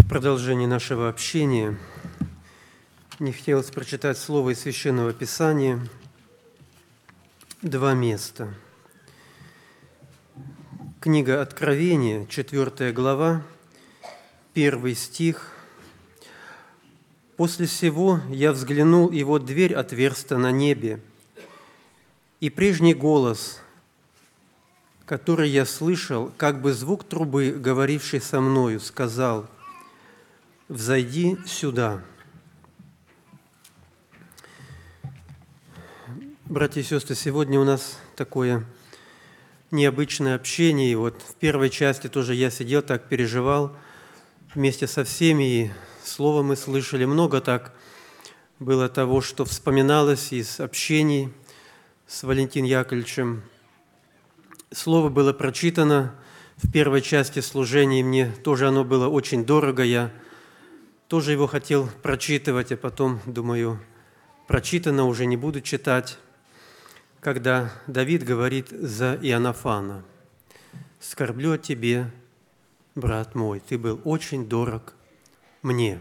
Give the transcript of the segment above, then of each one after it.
продолжении нашего общения мне хотелось прочитать слово из Священного Писания, два места. Книга Откровения, 4 глава, 1 стих. «После сего я взглянул, и вот дверь отверста на небе, и прежний голос, который я слышал, как бы звук трубы, говоривший со мною, сказал: „Взойди сюда“». Братья и сестры, сегодня у нас такое необычное общение. И вот в первой части тоже я сидел, так переживал вместе со всеми, и слово мы слышали. Много так было того, что вспоминалось из общений с Валентином Яковлевичем. Слово было прочитано в первой части служения, и мне тоже оно было очень дорого. Я тоже его хотел прочитывать, а потом, думаю, прочитано уже не буду читать, когда Давид говорит за Иоаннафана: «Скорблю о тебе, брат мой, ты был очень дорог мне».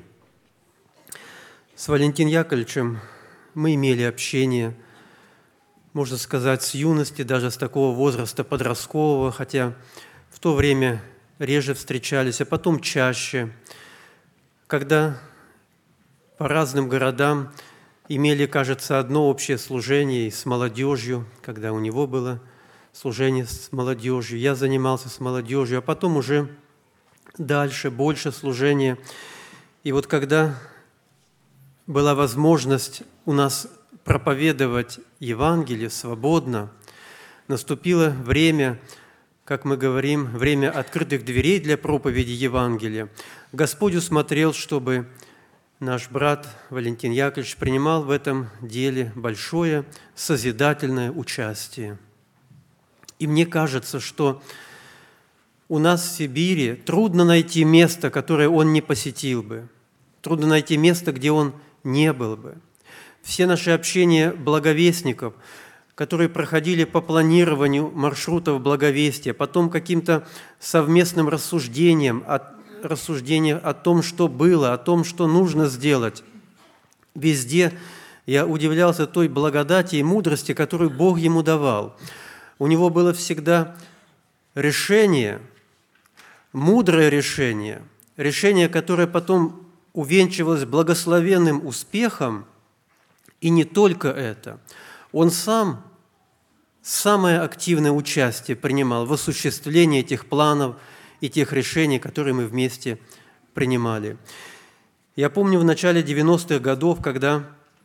С Валентином Яковлевичем мы имели общение, можно сказать, с юности, даже с такого возраста подросткового, хотя в то время реже встречались, а потом чаще, когда по разным городам имели, кажется, одно общее служение с молодежью, когда у него было служение с молодежью, я занимался с молодежью, а потом уже дальше, больше служения. И вот когда была возможность у нас проповедовать Евангелие свободно, наступило время, как мы говорим, время открытых дверей для проповеди Евангелия. Господь усмотрел, чтобы наш брат Валентин Яковлевич принимал в этом деле большое созидательное участие. И мне кажется, что у нас в Сибири трудно найти место, которое он не посетил бы. Трудно найти место, где он не был бы. Все наши общения благовестников, которые проходили по планированию маршрутов благовестия, потом каким-то совместным рассуждениям о том, что было, о том, что нужно сделать. Везде я удивлялся той благодати и мудрости, которую Бог ему давал. У него было всегда решение, мудрое решение, которое потом увенчивалось благословенным успехом. И не только это. Он сам самое активное участие принимал в осуществлении этих планов и тех решений, которые мы вместе принимали. Я помню в начале 90-х годов, когда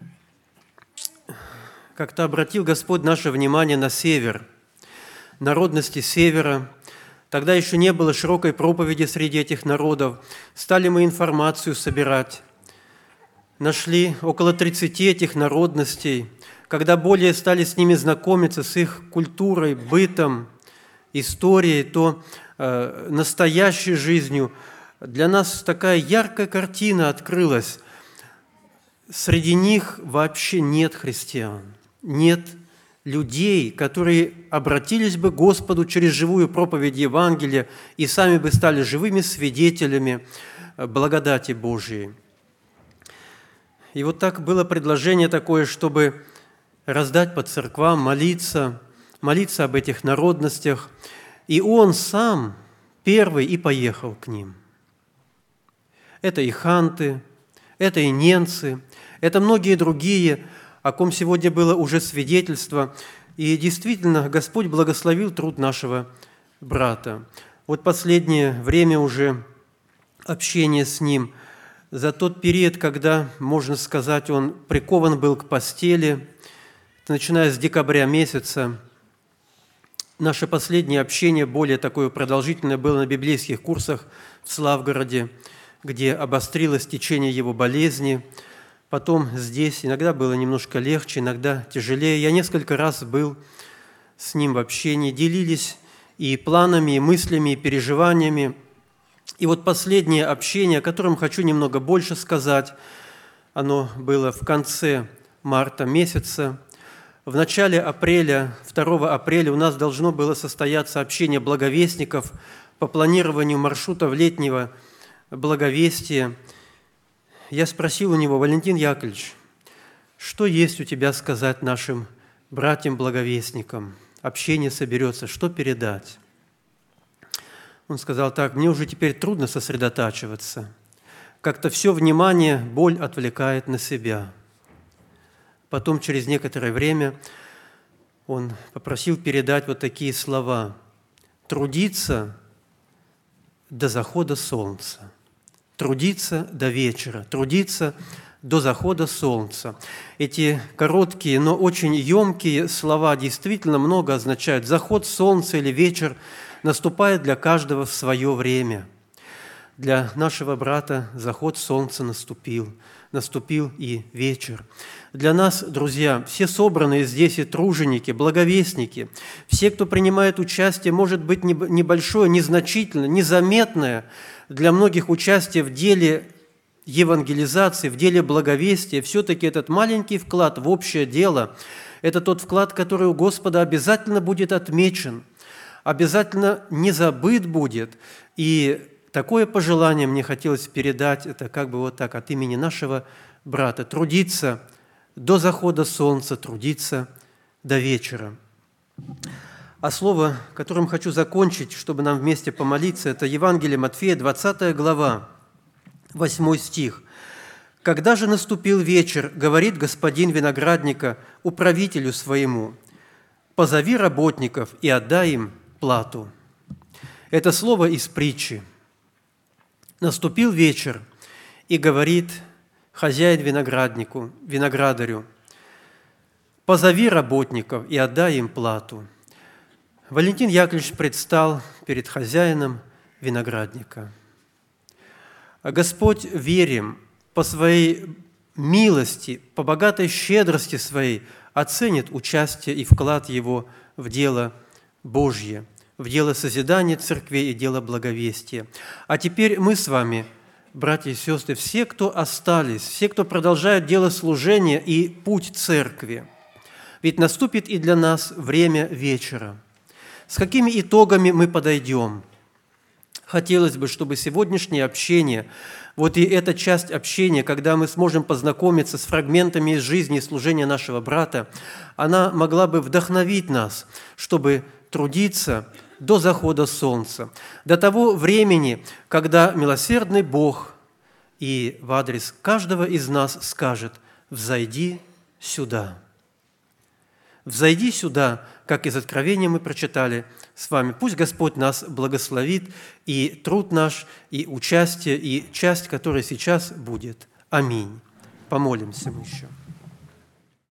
как-то обратил Господь наше внимание на север, народности севера. Тогда еще не было широкой проповеди среди этих народов. Стали мы информацию собирать. Нашли около 30 этих народностей. Когда более стали с ними знакомиться, с их культурой, бытом, историей, то настоящей жизнью, для нас такая яркая картина открылась. Среди них вообще нет христиан, нет людей, которые обратились бы к Господу через живую проповедь Евангелия и сами бы стали живыми свидетелями благодати Божией. И вот так было предложение такое, чтобы раздать по церквам, молиться об этих народностях. И он сам первый и поехал к ним. Это и ханты, это и ненцы, это многие другие, о ком сегодня было уже свидетельство. И действительно, Господь благословил труд нашего брата. Вот последнее время уже общение с ним, за тот период, когда, можно сказать, он прикован был к постели, начиная с декабря месяца. Наше последнее общение, более такое продолжительное, было на библейских курсах в Славгороде, где обострилось течение его болезни. Потом здесь иногда было немножко легче, иногда тяжелее. Я несколько раз был с ним в общении, делились и планами, и мыслями, и переживаниями. И вот последнее общение, о котором хочу немного больше сказать, оно было в конце марта месяца. В начале апреля, 2 апреля у нас должно было состояться общение благовестников по планированию маршрутов летнего благовестие, я спросил у него: Валентин Яковлевич, что есть у тебя сказать нашим братьям-благовестникам? Общение соберется, что передать? Он сказал так: мне уже теперь трудно сосредотачиваться. Как-то все внимание боль отвлекает на себя. Потом, через некоторое время, он попросил передать вот такие слова: трудиться до захода солнца, трудиться до вечера, трудиться до захода солнца. Эти короткие, но очень емкие слова действительно много означают. Заход солнца или вечер наступает для каждого в свое время. Для нашего брата заход солнца наступил и вечер. Для нас, друзья, все собранные здесь и труженики, благовестники, все, кто принимает участие, может быть, небольшое, незначительное, незаметное для многих участие в деле евангелизации, в деле благовестия, все-таки этот маленький вклад в общее дело – это тот вклад, который у Господа обязательно будет отмечен, обязательно не забыт будет. И такое пожелание мне хотелось передать, это как бы вот так, от имени нашего брата: трудиться до захода солнца, трудиться до вечера. А слово, которым хочу закончить, чтобы нам вместе помолиться, это Евангелие Матфея, 20 глава, 8 стих. «Когда же наступил вечер, говорит господин виноградника управителю своему: позови работников и отдай им плату». Это слово из притчи. Наступил вечер, и говорит хозяин виноградарю: позови работников и отдай им плату. Валентин Яковлевич предстал перед хозяином виноградника. А Господь, верим, по своей милости, по богатой щедрости своей оценит участие и вклад его в дело Божье, в дело созидания церквей и дело благовестия. А теперь мы с вами, братья и сестры, все, кто остались, все, кто продолжают дело служения и путь церкви, ведь наступит и для нас время вечера. С какими итогами мы подойдем? Хотелось бы, чтобы сегодняшнее общение, вот и эта часть общения, когда мы сможем познакомиться с фрагментами из жизни и служения нашего брата, она могла бы вдохновить нас, чтобы трудиться до захода солнца, до того времени, когда милосердный Бог и в адрес каждого из нас скажет: «Взойди сюда». «Взойди сюда», как из Откровения мы прочитали с вами. Пусть Господь нас благословит, и труд наш, и участие, и часть, которая сейчас будет. Аминь. Помолимся мы еще.